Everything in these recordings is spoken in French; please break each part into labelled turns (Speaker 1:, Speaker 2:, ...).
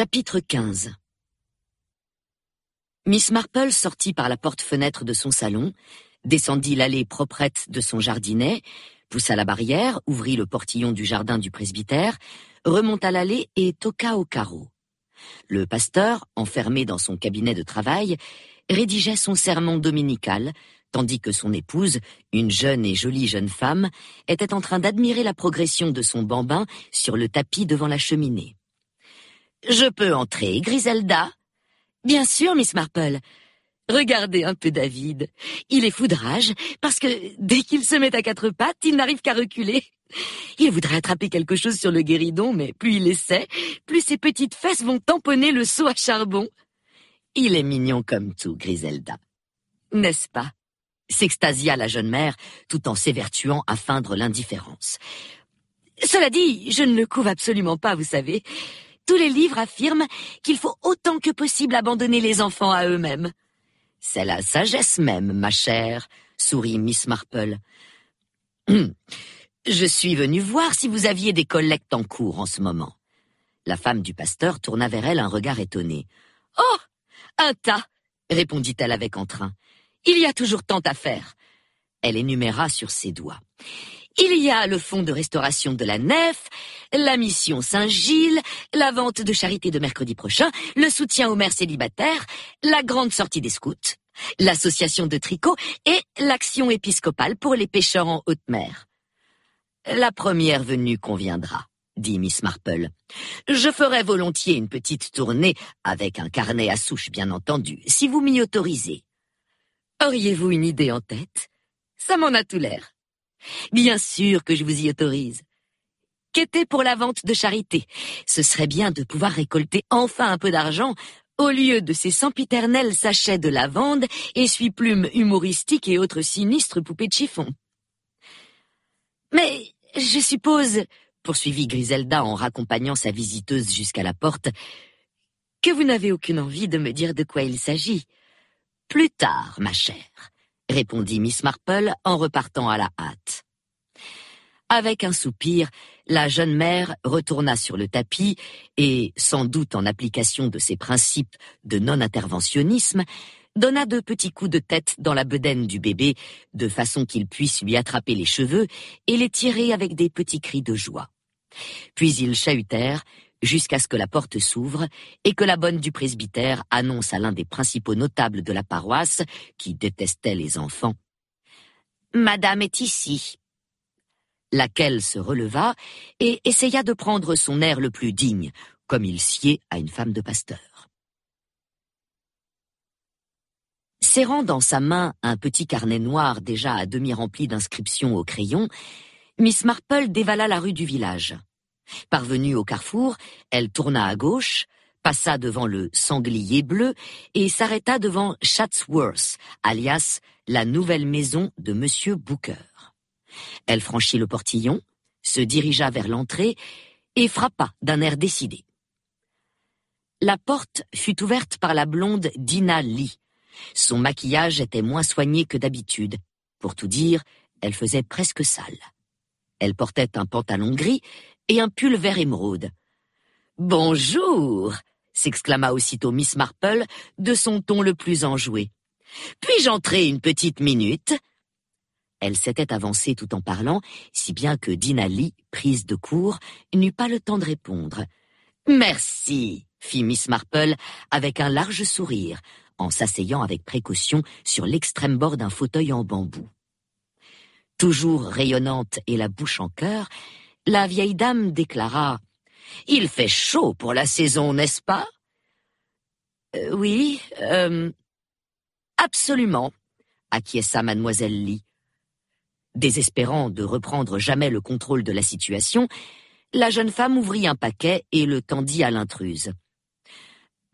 Speaker 1: Chapitre 15. Miss Marple sortit par la porte-fenêtre de son salon, descendit l'allée proprette de son jardinet, poussa la barrière, ouvrit le portillon du jardin du presbytère, remonta l'allée et toqua au carreau. Le pasteur, enfermé dans son cabinet de travail, rédigeait son sermon dominical, tandis que son épouse, une jeune et jolie jeune femme, était en train d'admirer la progression de son bambin sur le tapis devant la cheminée. « Je peux entrer, Griselda ?»« Bien sûr, Miss Marple. Regardez un peu David. Il est fou de rage, parce que dès qu'il se met à quatre pattes, il n'arrive qu'à reculer. Il voudrait attraper quelque chose sur le guéridon, mais plus il essaie, plus ses petites fesses vont tamponner le seau à charbon. Il est mignon comme tout, Griselda. N'est-ce pas ?» s'extasia la jeune mère, tout en s'évertuant à feindre l'indifférence. « Cela dit, je ne le couve absolument pas, vous savez. Tous les livres affirment qu'il faut autant que possible abandonner les enfants à eux-mêmes. » « C'est la sagesse même, ma chère, » sourit Miss Marple. « Je suis venue voir si vous aviez des collectes en cours en ce moment. » La femme du pasteur tourna vers elle un regard étonné. « Oh, un tas !» répondit-elle avec entrain. « Il y a toujours tant à faire. » Elle énuméra sur ses doigts. Il y a le fonds de restauration de la nef, la mission Saint-Gilles, la vente de charité de mercredi prochain, le soutien aux mères célibataires, la grande sortie des scouts, l'association de tricot et l'action épiscopale pour les pêcheurs en haute mer. La première venue conviendra, dit Miss Marple. Je ferai volontiers une petite tournée, avec un carnet à souche bien entendu, si vous m'y autorisez. Auriez-vous une idée en tête? Ça m'en a tout l'air. Bien sûr que je vous y autorise. Qu'était pour la vente de charité? Ce serait bien de pouvoir récolter enfin un peu d'argent au lieu de ces sempiternels sachets de lavande, essuie-plumes humoristiques et autres sinistres poupées de chiffon. Mais je suppose, poursuivit Griselda en raccompagnant sa visiteuse jusqu'à la porte, que vous n'avez aucune envie de me dire de quoi il s'agit. Plus tard, ma chère, répondit Miss Marple en repartant à la hâte. Avec un soupir, la jeune mère retourna sur le tapis et, sans doute en application de ses principes de non-interventionnisme, donna de petits coups de tête dans la bedaine du bébé, de façon qu'il puisse lui attraper les cheveux et les tirer avec des petits cris de joie. Puis ils chahutèrent jusqu'à ce que la porte s'ouvre et que la bonne du presbytère annonce à l'un des principaux notables de la paroisse, qui détestait les enfants, « Madame est ici », laquelle se releva et essaya de prendre son air le plus digne, comme il sied à une femme de pasteur. Serrant dans sa main un petit carnet noir déjà à demi rempli d'inscriptions au crayon, Miss Marple dévala la rue du village. Parvenue au carrefour, elle tourna à gauche, passa devant le Sanglier bleu et s'arrêta devant Chatsworth, alias la nouvelle maison de Monsieur Booker. Elle franchit le portillon, se dirigea vers l'entrée et frappa d'un air décidé. La porte fut ouverte par la blonde Dinah Lee. Son maquillage était moins soigné que d'habitude. Pour tout dire, elle faisait presque sale. Elle portait un pantalon gris et un pull vert émeraude. « Bonjour !» s'exclama aussitôt Miss Marple de son ton le plus enjoué. « Puis-je entrer une petite minute ?» Elle s'était avancée tout en parlant, si bien que Dinah Lee, prise de court, n'eut pas le temps de répondre. « Merci !» fit Miss Marple avec un large sourire, en s'asseyant avec précaution sur l'extrême bord d'un fauteuil en bambou. Toujours rayonnante et la bouche en cœur, la vieille dame déclara « Il fait chaud pour la saison, n'est-ce pas ?»« Oui, absolument, » acquiesça mademoiselle Lee. Désespérant de reprendre jamais le contrôle de la situation, la jeune femme ouvrit un paquet et le tendit à l'intruse. «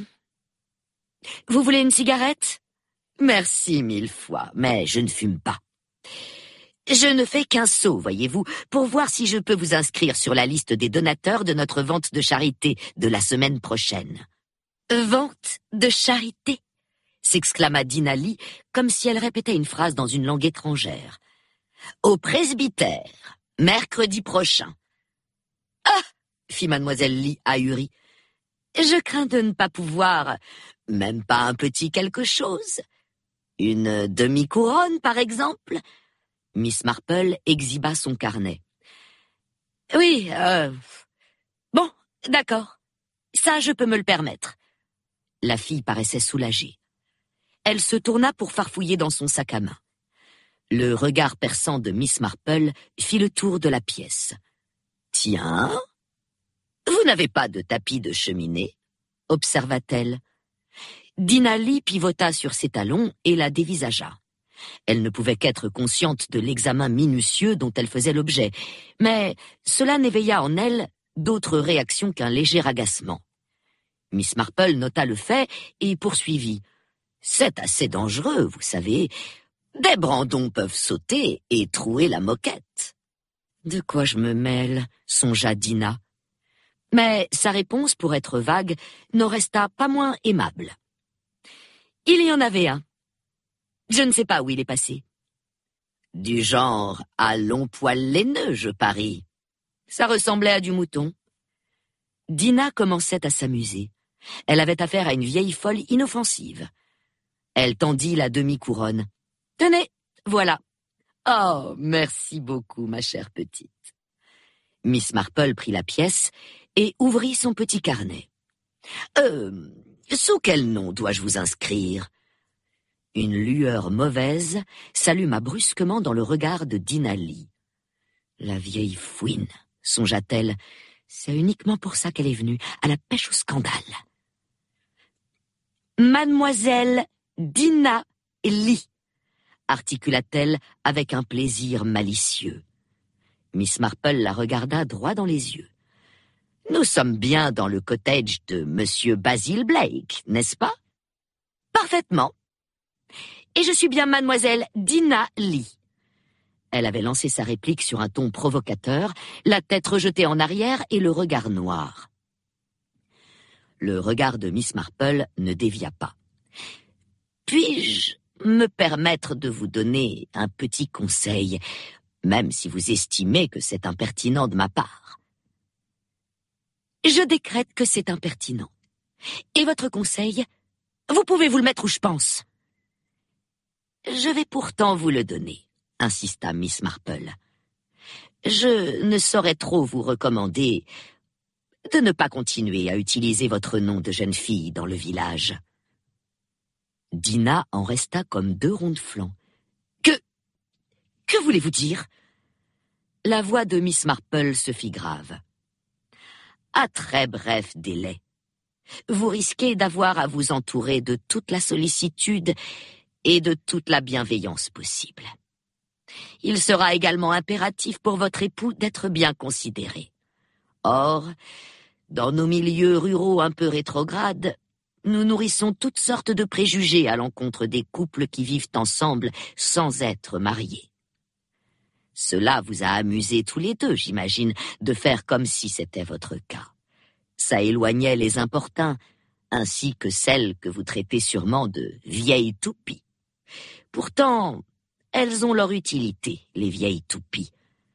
Speaker 1: Vous voulez une cigarette ? Merci 1000 fois, mais je ne fume pas. Je ne fais qu'un saut, voyez-vous, pour voir si je peux vous inscrire sur la liste des donateurs de notre vente de charité de la semaine prochaine. »« Vente de charité ?» s'exclama Dinah Lee, comme si elle répétait une phrase dans une langue étrangère. « Au presbytère, mercredi prochain. »« Ah !» fit mademoiselle Lee ahurie. Je crains de ne pas pouvoir, même pas un petit quelque chose. Une demi-couronne, par exemple. Miss Marple exhiba son carnet. Oui, bon, d'accord. Ça, je peux me le permettre. La fille paraissait soulagée. Elle se tourna pour farfouiller dans son sac à main. Le regard perçant de Miss Marple fit le tour de la pièce. Tiens, vous n'avez pas de tapis de cheminée, observa-t-elle. Dinah-Lee pivota sur ses talons et la dévisagea. Elle ne pouvait qu'être consciente de l'examen minutieux dont elle faisait l'objet, mais cela n'éveilla en elle d'autres réactions qu'un léger agacement. Miss Marple nota le fait et poursuivit. « C'est assez dangereux, vous savez. Des brandons peuvent sauter et trouer la moquette. » « De quoi je me mêle ?» songea Dinah. Mais sa réponse, pour être vague, n'en resta pas moins aimable. « Il y en avait un. Je ne sais pas où il est passé. » « Du genre à long poil laineux, je parie. » Ça ressemblait à du mouton. Dinah commençait à s'amuser. Elle avait affaire à une vieille folle inoffensive. Elle tendit la demi-couronne. « Tenez, voilà. »« Oh, merci beaucoup, ma chère petite. » Miss Marple prit la pièce et ouvrit son petit carnet. « Sous quel nom dois-je vous inscrire ?» Une lueur mauvaise s'alluma brusquement dans le regard de Dinah-Lee. « La vieille fouine, » songea-t-elle. « C'est uniquement pour ça qu'elle est venue, à la pêche au scandale. » « Mademoiselle Dinah-Lee » articula-t-elle avec un plaisir malicieux. Miss Marple la regarda droit dans les yeux. « Nous sommes bien dans le cottage de Monsieur Basil Blake, n'est-ce pas ?»« Parfaitement. Et je suis bien mademoiselle Dinah-Lee. » Elle avait lancé sa réplique sur un ton provocateur, la tête rejetée en arrière et le regard noir. Le regard de Miss Marple ne dévia pas. « Puis-je me permettre de vous donner un petit conseil, même si vous estimez que c'est impertinent de ma part ? » « Je décrète que c'est impertinent. Et votre conseil, vous pouvez vous le mettre où je pense. »« Je vais pourtant vous le donner, » insista Miss Marple. « Je ne saurais trop vous recommander de ne pas continuer à utiliser votre nom de jeune fille dans le village. » Dinah en resta comme deux ronds de flanc. « Que voulez-vous dire ?» La voix de Miss Marple se fit grave. « À très bref délai. Vous risquez d'avoir à vous entourer de toute la sollicitude et de toute la bienveillance possible. Il sera également impératif pour votre époux d'être bien considéré. Or, dans nos milieux ruraux un peu rétrogrades, nous nourrissons toutes sortes de préjugés à l'encontre des couples qui vivent ensemble sans être mariés. Cela vous a amusé tous les deux, j'imagine, de faire comme si c'était votre cas. Ça éloignait les importuns, ainsi que celles que vous traitez sûrement de vieilles toupies. Pourtant, elles ont leur utilité, les vieilles toupies.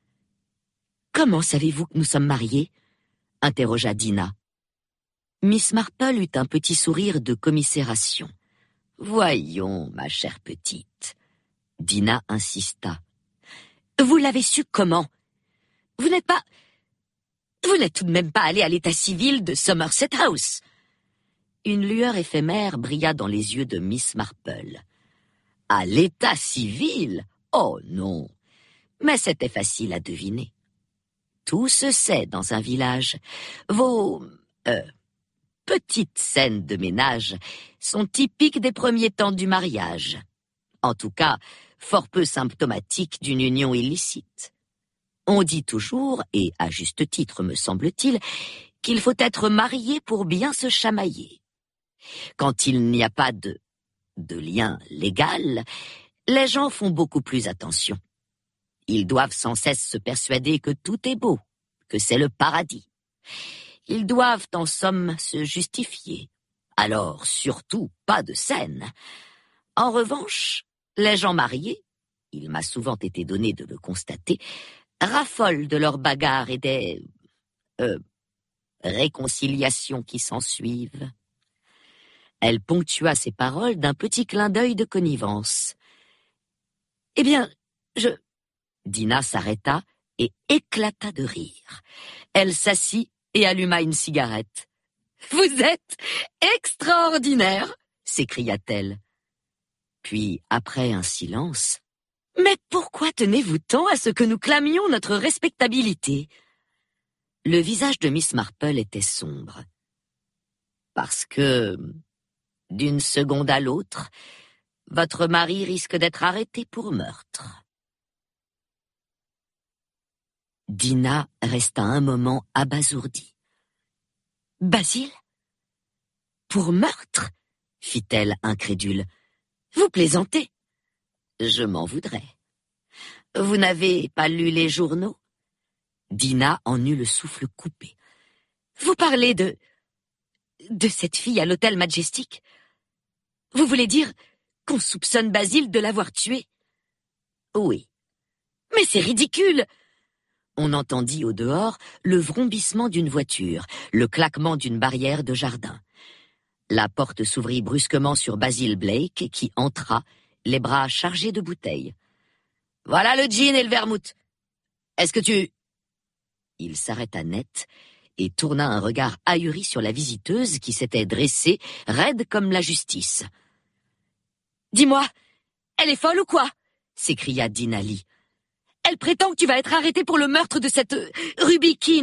Speaker 1: « Comment savez-vous que nous sommes mariés ?» interrogea Dinah. Miss Marple eut un petit sourire de commisération. « Voyons, ma chère petite. » Dinah insista. « Vous l'avez su comment ? Vous n'êtes tout de même pas allé à l'état civil de Somerset House. » Une lueur éphémère brilla dans les yeux de Miss Marple. « À l'état civil ? Oh non. Mais c'était facile à deviner. Tout se sait dans un village. Vos petites scènes de ménage sont typiques des premiers temps du mariage. En tout cas, fort peu symptomatiques d'une union illicite. On dit toujours, et à juste titre me semble-t-il, qu'il faut être marié pour bien se chamailler. Quand il n'y a pas de lien légal, les gens font beaucoup plus attention. Ils doivent sans cesse se persuader que tout est beau, que c'est le paradis. Ils doivent en somme se justifier. Alors, surtout, pas de scène. En revanche, les gens mariés, il m'a souvent été donné de le constater, raffolent de leurs bagarres et des réconciliation qui s'ensuivent. Elle ponctua ses paroles d'un petit clin d'œil de connivence. Eh bien, Dinah s'arrêta et éclata de rire. Elle s'assit et alluma une cigarette. « Vous êtes extraordinaire !» s'écria-t-elle. Puis, après un silence, « Mais pourquoi tenez-vous tant à ce que nous clamions notre respectabilité ?» Le visage de Miss Marple était sombre. « Parce que, d'une seconde à l'autre, votre mari risque d'être arrêté pour meurtre. » Dinah resta un moment abasourdie. « Basile ? Pour meurtre ?» fit-elle incrédule. « Vous plaisantez ? Je m'en voudrais. Vous n'avez pas lu les journaux ?» Dinah en eut le souffle coupé. « Vous parlez de cette fille à l'hôtel Majestic ? Vous voulez dire qu'on soupçonne Basile de l'avoir tuée ? » ?»« Oui. »« Mais c'est ridicule !» On entendit au dehors le vrombissement d'une voiture, le claquement d'une barrière de jardin. La porte s'ouvrit brusquement sur Basil Blake, qui entra, les bras chargés de bouteilles. « Voilà le gin et le vermouth. Est-ce que tu... » Il s'arrêta net et tourna un regard ahuri sur la visiteuse qui s'était dressée, raide comme la justice. « Dis-moi, elle est folle ou quoi ?» s'écria Dinah Lee. « Elle prétend que tu vas être arrêté pour le meurtre de cette Ruby Keene. »«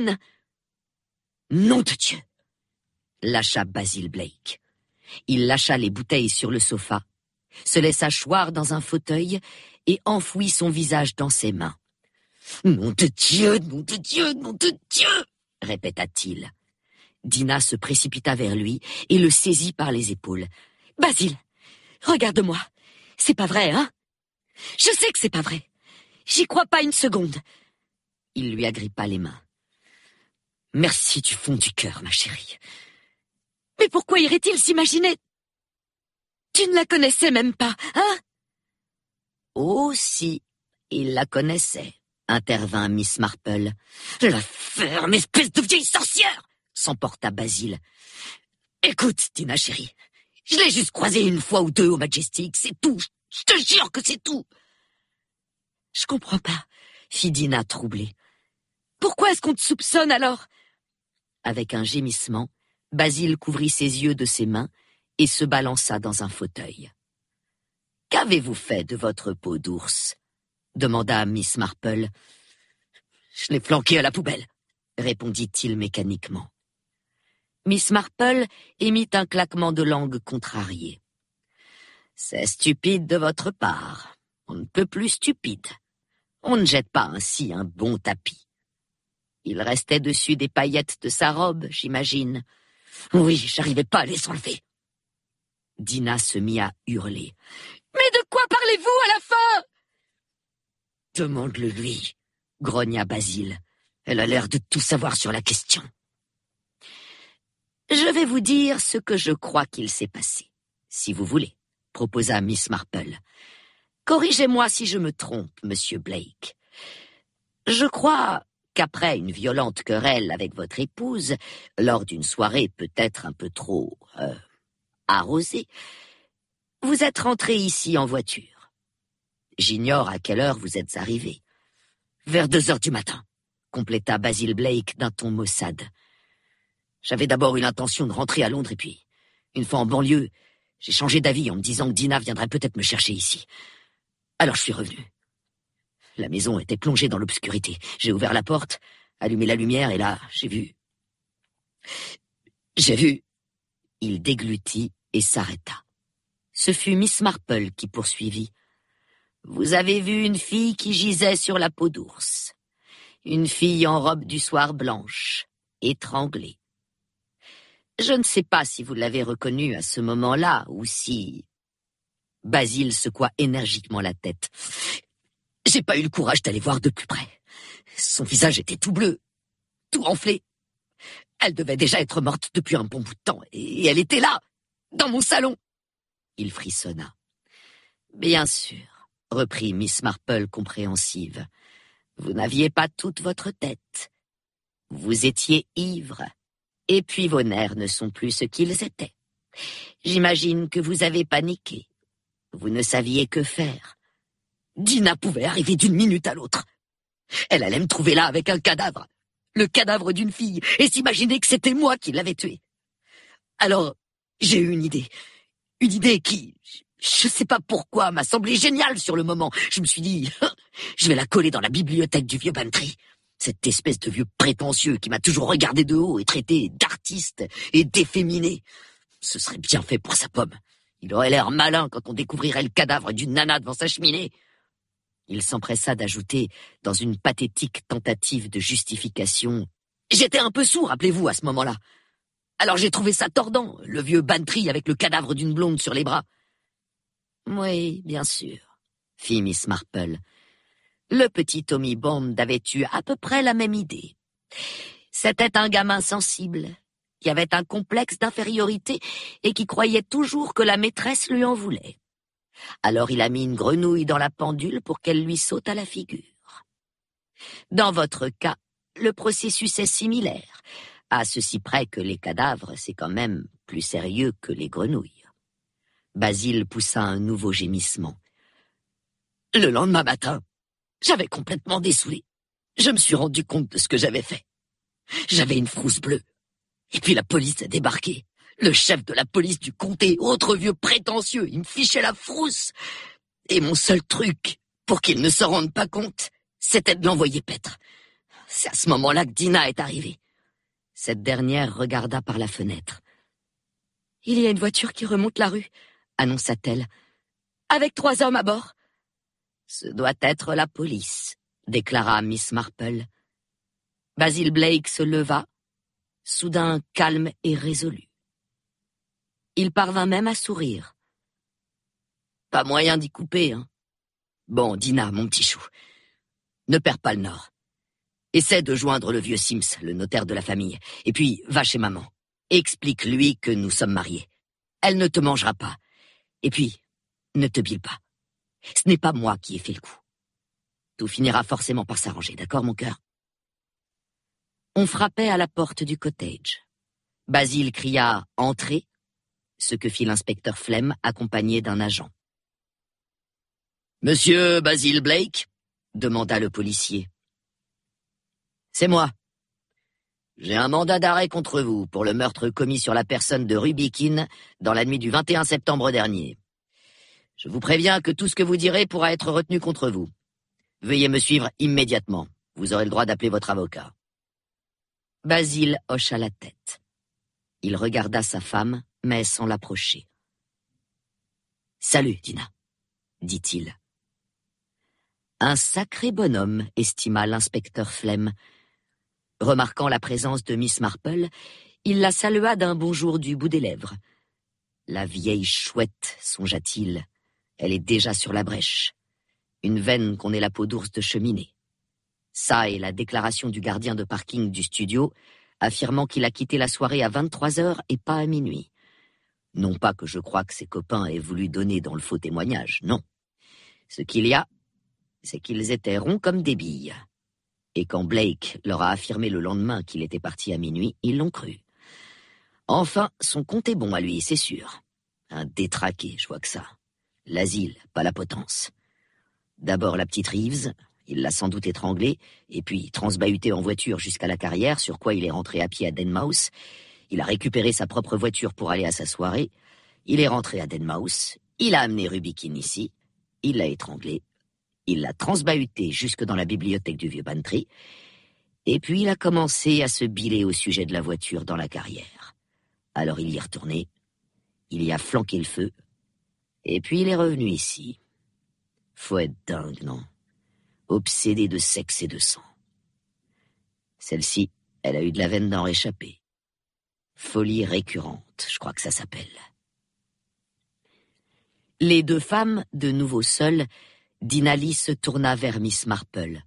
Speaker 1: Nom de Dieu !» lâcha Basil Blake. Il lâcha les bouteilles sur le sofa, se laissa choir dans un fauteuil et enfouit son visage dans ses mains. « Nom de Dieu, nom de Dieu, nom de Dieu !» répéta-t-il. Dinah se précipita vers lui et le saisit par les épaules. « Basil, regarde-moi. C'est pas vrai, hein ? Je sais que c'est pas vrai. J'y crois pas une seconde. » Il lui agrippa les mains. « Merci du fond du cœur, ma chérie. Mais pourquoi irait-il s'imaginer ? Tu ne la connaissais même pas, hein ? » « Oh si, il la connaissait, » intervint Miss Marple. « La ferme, espèce de vieille sorcière !» s'emporta Basil. « Écoute, Dinah chérie, je l'ai juste croisée une fois ou deux au Majestic, c'est tout. Je te jure que c'est tout. » « Je comprends pas, » fit Dinah troublée. « Pourquoi est-ce qu'on te soupçonne alors ?» Avec un gémissement, Basil couvrit ses yeux de ses mains et se balança dans un fauteuil. « Qu'avez-vous fait de votre peau d'ours ?» demanda Miss Marple. « Je l'ai flanqué à la poubelle, » répondit-il mécaniquement. Miss Marple émit un claquement de langue contrarié. « C'est stupide de votre part. On ne peut plus stupide. On ne jette pas ainsi un bon tapis. Il restait dessus des paillettes de sa robe, j'imagine. Oui, j'arrivais pas à les enlever. » Dinah se mit à hurler. « Mais de quoi parlez-vous à la fin ?» « Demande-le lui, » grogna Basil. « Elle a l'air de tout savoir sur la question. » « Je vais vous dire ce que je crois qu'il s'est passé, si vous voulez, » proposa Miss Marple. « Corrigez-moi si je me trompe, monsieur Blake. Je crois qu'après une violente querelle avec votre épouse, lors d'une soirée peut-être un peu trop arrosée, vous êtes rentré ici en voiture. J'ignore à quelle heure vous êtes arrivé. »« Vers 2 heures du matin, » compléta Basil Blake d'un ton maussade. « J'avais d'abord eu l'intention de rentrer à Londres et puis, une fois en banlieue, j'ai changé d'avis en me disant que Dinah viendrait peut-être me chercher ici. Alors je suis revenu. La maison était plongée dans l'obscurité. J'ai ouvert la porte, allumé la lumière et là, j'ai vu... Il déglutit et s'arrêta. Ce fut Miss Marple qui poursuivit. « Vous avez vu une fille qui gisait sur la peau d'ours. Une fille en robe du soir blanche, étranglée. Je ne sais pas si vous l'avez reconnue à ce moment-là ou si... » Basil secoua énergiquement la tête. « J'ai pas eu le courage d'aller voir de plus près. Son visage était tout bleu, tout enflé. Elle devait déjà être morte depuis un bon bout de temps, et elle était là, dans mon salon. » Il frissonna. « Bien sûr, » reprit Miss Marple compréhensive. « Vous n'aviez pas toute votre tête. Vous étiez ivre. Et puis vos nerfs ne sont plus ce qu'ils étaient. J'imagine que vous avez paniqué. Vous ne saviez que faire. Dina pouvait arriver d'une minute à l'autre. Elle allait me trouver là avec un cadavre. Le cadavre d'une fille, et s'imaginer que c'était moi qui l'avais tuée. Alors, j'ai eu une idée. Une idée qui, je sais pas pourquoi, m'a semblé géniale sur le moment. Je me suis dit, je vais la coller dans la bibliothèque du vieux Bantry. Cette espèce de vieux prétentieux qui m'a toujours regardé de haut et traité d'artiste et d'efféminé. Ce serait bien fait pour sa pomme. Il aurait l'air malin quand on découvrirait le cadavre d'une nana devant sa cheminée. Il s'empressa d'ajouter, dans une pathétique tentative de justification, « J'étais un peu sourd, rappelez-vous, à ce moment-là. Alors j'ai trouvé ça tordant, le vieux Bantry avec le cadavre d'une blonde sur les bras. » « Oui, bien sûr, » fit Miss Marple. Le petit Tommy Bond avait eu à peu près la même idée. C'était un gamin sensible, qui avait un complexe d'infériorité et qui croyait toujours que la maîtresse lui en voulait. Alors il a mis une grenouille dans la pendule pour qu'elle lui saute à la figure. Dans votre cas, le processus est similaire, à ceci près que les cadavres, c'est quand même plus sérieux que les grenouilles. Basile poussa un nouveau gémissement. Le lendemain matin, j'avais complètement dessoulé. Je me suis rendu compte de ce que j'avais fait. J'avais une frousse bleue. Et puis la police a débarqué. Le chef de la police du comté, autre vieux prétentieux, il me fichait la frousse. Et mon seul truc, pour qu'il ne se rende pas compte, c'était de l'envoyer paître. C'est à ce moment-là que Dina est arrivée. Cette dernière regarda par la fenêtre. « Il y a une voiture qui remonte la rue, » annonça-t-elle, « avec 3 hommes à bord. »« Ce doit être la police, » déclara Miss Marple. Basil Blake se leva, soudain calme et résolu. Il parvint même à sourire. « Pas moyen d'y couper, hein. Bon, Dina, mon petit chou, ne perds pas le nord. Essaie de joindre le vieux Sims, le notaire de la famille, et puis va chez maman. Explique-lui que nous sommes mariés. Elle ne te mangera pas. Et puis, ne te bile pas. Ce n'est pas moi qui ai fait le coup. Tout finira forcément par s'arranger, d'accord, mon cœur ? » On frappait à la porte du cottage. Basile cria « Entrez », ce que fit l'inspecteur Flem, accompagné d'un agent. « Monsieur Basil Blake ?» demanda le policier. « C'est moi. J'ai un mandat d'arrêt contre vous pour le meurtre commis sur la personne de Rubikin dans la nuit du 21 septembre dernier. Je vous préviens que tout ce que vous direz pourra être retenu contre vous. Veuillez me suivre immédiatement. Vous aurez le droit d'appeler votre avocat. » Basile hocha la tête. Il regarda sa femme, mais sans l'approcher. « Salut, Dina, » dit-il. Un sacré bonhomme, estima l'inspecteur Flem. Remarquant la présence de Miss Marple, il la salua d'un bonjour du bout des lèvres. La vieille chouette, songea-t-il, elle est déjà sur la brèche. Une veine qu'on ait la peau d'ours de cheminée. Ça est la déclaration du gardien de parking du studio, affirmant qu'il a quitté la soirée à 23h et pas à minuit. Non pas que je croie que ses copains aient voulu donner dans le faux témoignage, non. Ce qu'il y a, c'est qu'ils étaient ronds comme des billes. Et quand Blake leur a affirmé le lendemain qu'il était parti à minuit, ils l'ont cru. Enfin, son compte est bon à lui, c'est sûr. Un détraqué, je vois que ça. L'asile, pas la potence. D'abord la petite Reeves, il l'a sans doute étranglée, et puis transbahuté en voiture jusqu'à la carrière, sur quoi il est rentré à pied à Denmouth. Il a récupéré sa propre voiture pour aller à sa soirée. Il est rentré à Denmouth, il a amené Rubikin ici, il l'a étranglée. Il l'a transbahuté jusque dans la bibliothèque du vieux Bantry, et puis il a commencé à se biler au sujet de la voiture dans la carrière. Alors il y est retourné, il y a flanqué le feu, et puis il est revenu ici. Faut être dingue, non ? Obsédé de sexe et de sang. Celle-ci, elle a eu de la veine d'en réchapper. Folie récurrente, je crois que ça s'appelle. Les 2 femmes, de nouveau seules, Dinali se tourna vers Miss Marple.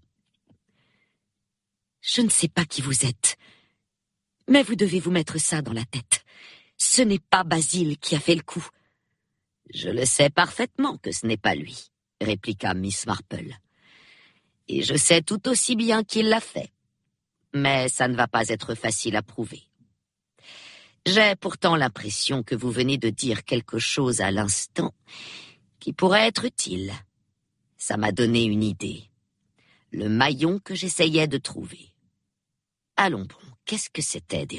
Speaker 1: « Je ne sais pas qui vous êtes, mais vous devez vous mettre ça dans la tête. Ce n'est pas Basile qui a fait le coup. »« Je le sais parfaitement que ce n'est pas lui, » répliqua Miss Marple. « Et je sais tout aussi bien qu'il l'a fait. Mais ça ne va pas être facile à prouver. J'ai pourtant l'impression que vous venez de dire quelque chose à l'instant qui pourrait être utile. Ça m'a donné une idée. Le maillon que j'essayais de trouver. Allons bon, qu'est-ce que c'était déjà ?